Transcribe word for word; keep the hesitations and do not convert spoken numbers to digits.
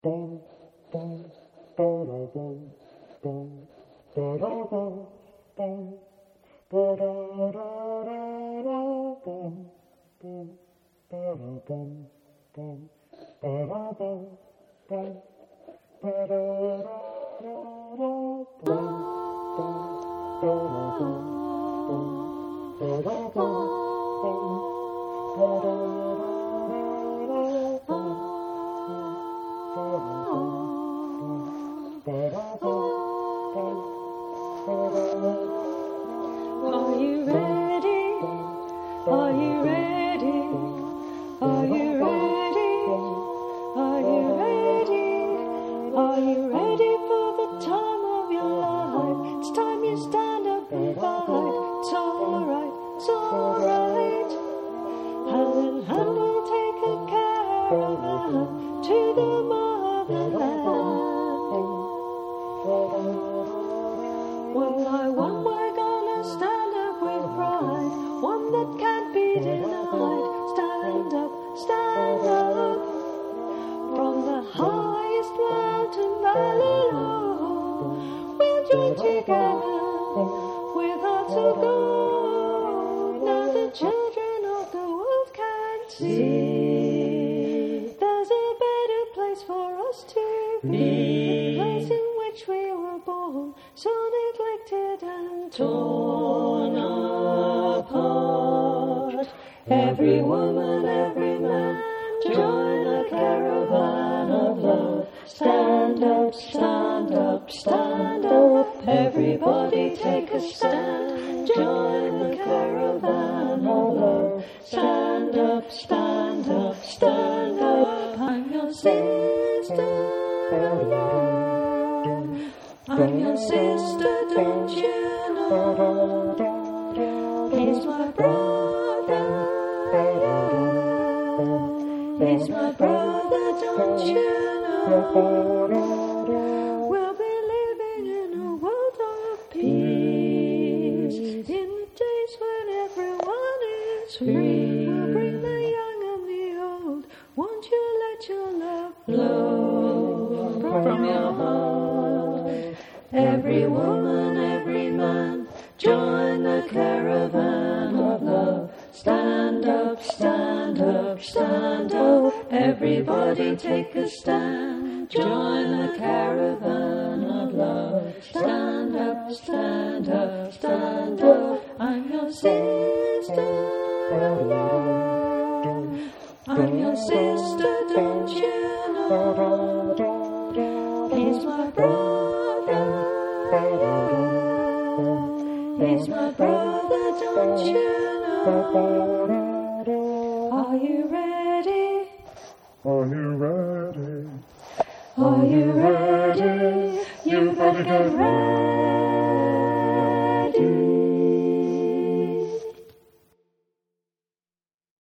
bum, bum, ba-da-bum, bum, ba-da-bum, bum, ba-da-da-da-da-bum, bum, ba-da-bum, bum, ba-da-bum, bum, ba-da-da-da-da-bum, bum, ba-da-bum, bum, ba-da-bum, bum, ba-da-da-da-da-bum. Are you ready? Are you ready? Are you ready? Are you ready? Are you ready for the time of your life? It's time you stand up and fight. It's alright, it's alright. Hand in hand we'll take a caravan to the motherland. One by one we're gonna stand up with pride, one that can't be denied. Stand up, stand up, from the highest mountain valley low. We'll join together with hearts of gold. Now the children of the world can see there's a better place for us to be. The place in which we were born, so neglected and torn apart. Every woman, every man, join the caravan of love. Stand up, stand up, stand up. Everybody take a stand. Join the caravan of love. Stand up, stand up, stand up. I'm your sister, yeah. I'm your sister, don't you know? He's my brother, yeah. He's my brother, don't you know? We'll be living in a world of peace, in the days when everyone is free. We'll bring the young and the old. Won't you let your love flow from your heart? Every woman, every man, join the caravan of love. Stand up, stand up, stand up. Everybody take a stand. Join the caravan of love. Stand up, stand up, stand up. I'm your sister, yeah. I'm your sister, don't you know? He's my brother, yeah. He's my brother, don't you know? Are you ready? Are you ready? Are you ready? You better get ready.